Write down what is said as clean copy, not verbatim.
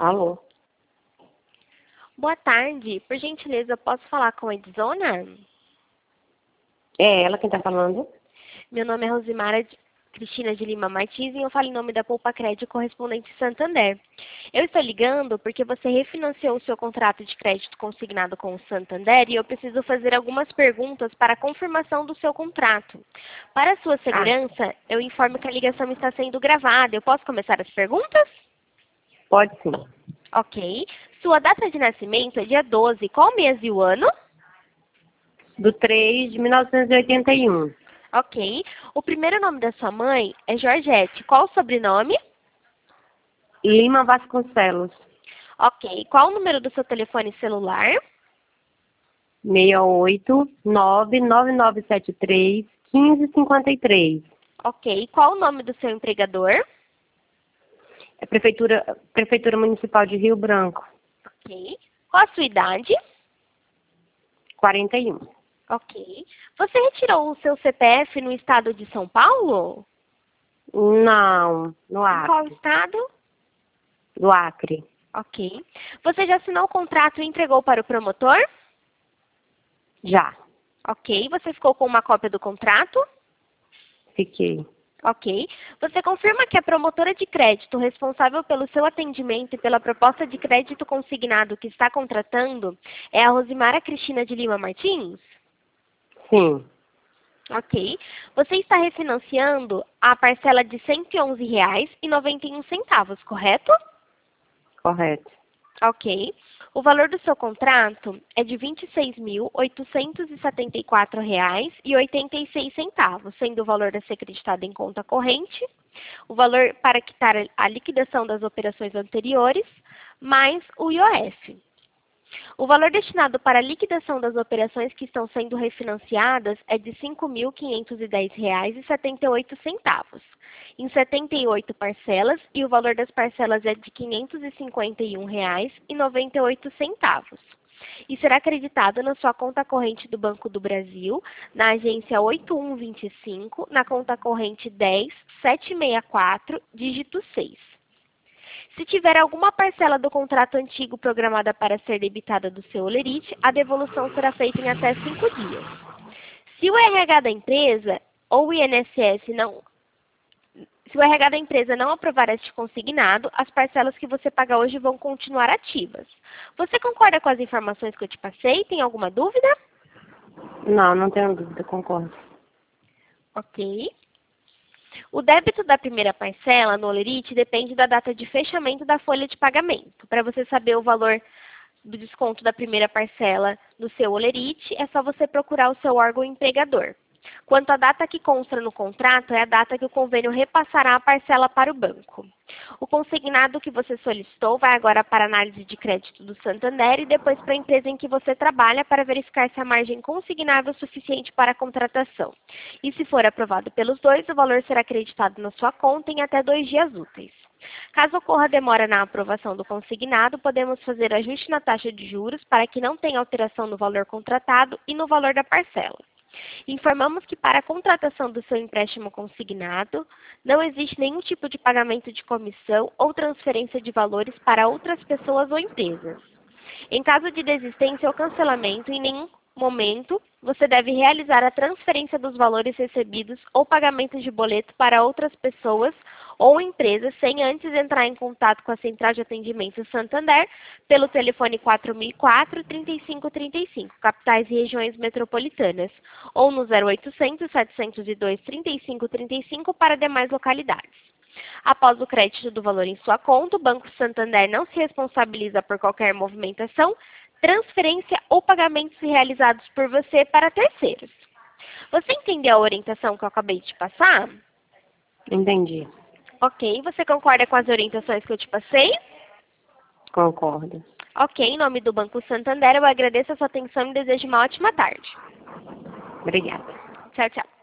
Alô? Boa tarde. Por gentileza, posso falar com a Edzona? É ela quem tá falando? Meu nome é Rosimara Cristina de Lima Martins e eu falo em nome da Poupa Crédito Correspondente Santander. Eu estou ligando porque você refinanciou o seu contrato de crédito consignado com o Santander e eu preciso fazer algumas perguntas para a confirmação do seu contrato. Para a sua segurança, eu informo que a ligação está sendo gravada. Eu posso começar as perguntas? Pode sim. Ok. Sua data de nascimento é dia 12. Qual mês e o ano? Do 3 de 1981. Ok. O primeiro nome da sua mãe é Georgette. Qual o sobrenome? Lima Vasconcelos. Ok. Qual o número do seu telefone celular? 68999731553. Ok. Qual o nome do seu empregador? É Prefeitura Municipal de Rio Branco. Ok. Qual a sua idade? 41. Ok. Você retirou o seu CPF no estado de São Paulo? Não, no Em qual Acre. estado? Do Acre. Ok. Você já assinou o contrato e entregou para o promotor? Já. Ok. Você ficou com uma cópia do contrato? Fiquei. Ok. Você confirma que a promotora de crédito responsável pelo seu atendimento e pela proposta de crédito consignado que está contratando é a Rosimara Cristina de Lima Martins? Sim. Ok. Você está refinanciando a parcela de R$ 111,91, correto? Correto. Ok. O valor do seu contrato é de R$ 26.874,86, sendo o valor a ser acreditado em conta corrente, o valor para quitar a liquidação das operações anteriores, mais o IOF. O valor destinado para a liquidação das operações que estão sendo refinanciadas é de R$ 5.510,78, em 78 parcelas, e o valor das parcelas é de R$ 551,98. E será acreditado na sua conta corrente do Banco do Brasil, na agência 8125, na conta corrente 10764, dígito 6. Se tiver alguma parcela do contrato antigo programada para ser debitada do seu holerite, a devolução será feita em até 5 dias. Se o RH da empresa ou o INSS não... Se o RH da empresa não aprovar este consignado, as parcelas que você paga hoje vão continuar ativas. Você concorda com as informações que eu te passei? Tem alguma dúvida? Não tenho dúvida, concordo. Ok. O débito da primeira parcela no holerite depende da data de fechamento da folha de pagamento. Para você saber o valor do desconto da primeira parcela do seu holerite, é só você procurar o seu órgão empregador. Quanto à data que consta no contrato, é a data que o convênio repassará a parcela para o banco. O consignado que você solicitou vai agora para a análise de crédito do Santander e depois para a empresa em que você trabalha para verificar se a margem consignável é suficiente para a contratação. E se for aprovado pelos dois, o valor será acreditado na sua conta em até 2 dias úteis. Caso ocorra demora na aprovação do consignado, podemos fazer ajuste na taxa de juros para que não tenha alteração no valor contratado e no valor da parcela. Informamos que para a contratação do seu empréstimo consignado, não existe nenhum tipo de pagamento de comissão ou transferência de valores para outras pessoas ou empresas. Em caso de desistência ou cancelamento, em nenhum momento você deve realizar a transferência dos valores recebidos ou pagamento de boleto para outras pessoas ou empresas sem antes entrar em contato com a Central de Atendimento Santander pelo telefone 4004-3535, capitais e regiões metropolitanas, ou no 0800-702-3535 para demais localidades. Após o crédito do valor em sua conta, o Banco Santander não se responsabiliza por qualquer movimentação, transferência ou pagamentos realizados por você para terceiros. Você entendeu a orientação que eu acabei de passar? Entendi. Ok. Você concorda com as orientações que eu te passei? Concordo. Ok. Em nome do Banco Santander, eu agradeço a sua atenção e desejo uma ótima tarde. Obrigada. Tchau, tchau.